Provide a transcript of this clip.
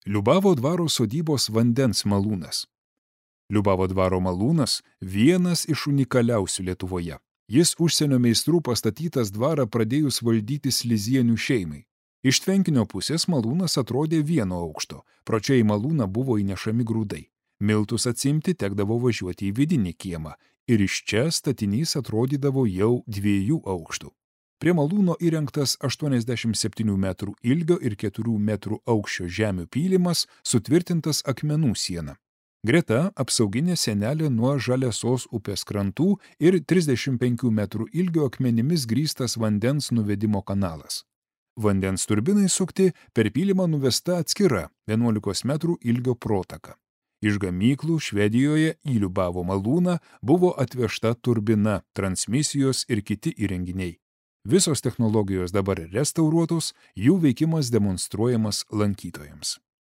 Liubavo dvaro sodybos vandens malūnas. Liubavo dvaro malūnas vienas iš unikaliausių Lietuvoje. Jis užsienio meistrų pastatytas dvarą pradėjus valdyti Slizienių šeimai. Iš tvenkinio pusės malūnas atrodė vieno aukšto, pro čia į malūną buvo įnešami grūdai. Miltus atsimti tekdavo važiuoti į vidinį kiemą ir iš čia statinys atrodydavo jau 2 aukštų. Prie malūno įrengtas 87 metrų ilgio ir 4 metrų aukščio žemių pylimas sutvirtintas akmenų siena. Greta apsauginė sienelė nuo Žaliasos upės krantų ir 35 metrų ilgio akmenimis grįstas vandens nuvedimo kanalas. Vandens turbinai sukti, per pylimą nuvesta atskira 11 metrų ilgio protaka. Iš gamyklų Švedijoje į Liubavo malūną buvo atvežta turbina, transmisijos ir kiti įrenginiai. Visos technologijos dabar restauruotos, jų veikimas demonstruojamas lankytojams.